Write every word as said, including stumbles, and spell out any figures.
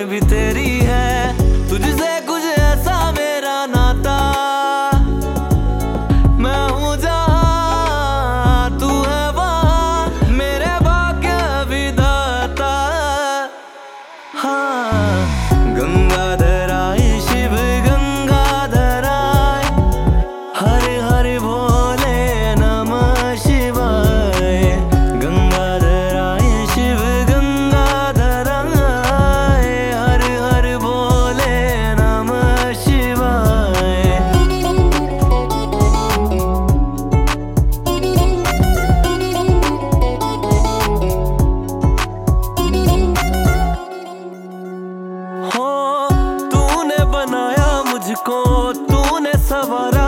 जान भी तेरी है, तुझसे कुछ ऐसा मेरा नाता। मैं हूँ जहाँ तू है वहाँ, मेरे भाग्य विधाता। हाँ, गंगाधर आए शिव गंगाधर आए, हरे हरे भोले नमः शिवाय। गंगाधर आए शिव गंगाधर आए, हरे हरे भोले नमः शिवाय। हो तूने बनाया मुझको, तूने सवारा